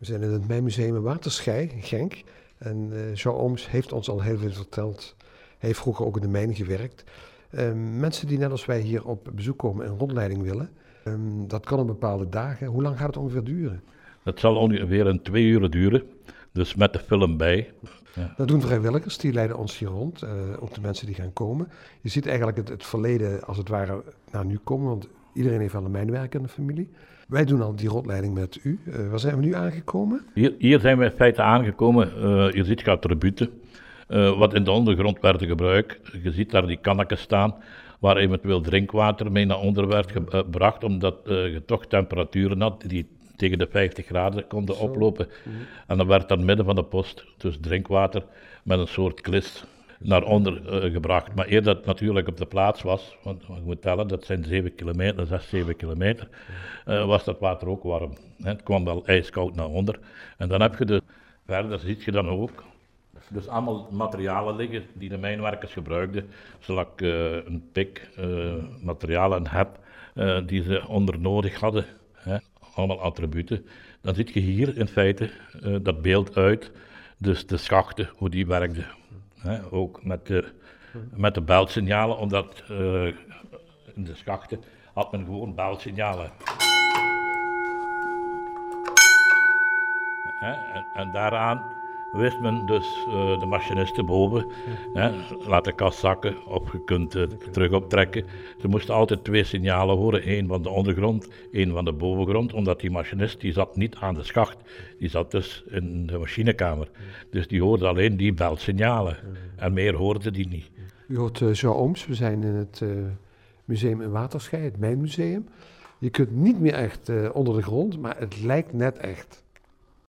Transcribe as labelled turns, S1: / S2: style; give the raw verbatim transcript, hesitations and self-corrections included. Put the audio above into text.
S1: We zijn in het Mijnmuseum in Waterschei, in Genk. En uh, Jean Ooms heeft ons al heel veel verteld. Hij heeft vroeger ook in de mijn gewerkt. Uh, mensen die net als wij hier op bezoek komen en rondleiding willen, um, dat kan op bepaalde dagen. Hoe lang gaat het ongeveer duren?
S2: Dat zal ongeveer een twee uur duren, dus met de film bij.
S1: Ja. Dat doen vrijwilligers, die leiden ons hier rond, uh, ook de mensen die gaan komen. Je ziet eigenlijk het, het verleden als het ware naar nu komen, want iedereen heeft wel een mijnwerker in de familie. Wij doen al die rondleiding met u. Uh, waar zijn we nu aangekomen?
S2: Hier, hier zijn we in feite aangekomen. Uh, je ziet attributen, uh, wat in de ondergrond werden gebruikt. Je ziet daar die kannetjes staan, waar eventueel drinkwater mee naar onder werd gebracht, omdat uh, je toch temperaturen had die tegen de vijftig graden konden oplopen. Mm-hmm. En dan werd dan midden van de post, dus drinkwater, met een soort klis naar onder uh, gebracht. Maar eer dat natuurlijk op de plaats was, want je moet tellen, dat zijn zeven kilometer, zes, zeven kilometer, uh, was dat water ook warm. Hè. Het kwam wel ijskoud naar onder. En dan heb je de, verder zie je dan ook, dus allemaal materialen liggen die de mijnwerkers gebruikten, zoals uh, een pik, uh, materialen, een hep, uh, die ze onder nodig hadden. Hè. Allemaal attributen. Dan zie je hier in feite uh, dat beeld uit, dus de schachten, hoe die werkten. He, ook met de, met de beltsignalen, omdat uh, in de schachten had men gewoon beltsignalen. He, en, en daaraan wist men dus uh, de machinisten boven, he, laat de kast zakken of je kunt uh, terug optrekken. Ze moesten altijd twee signalen horen, één van de ondergrond, één van de bovengrond, omdat die machinist die zat niet aan de schacht, die zat dus in de machinekamer. Dus die hoorde alleen die beltsignalen en meer hoorde die niet.
S1: U hoort uh, Jean Ooms, we zijn in het uh, museum in Waterschei, het Mijnmuseum. Je kunt niet meer echt uh, onder de grond, maar het lijkt net echt.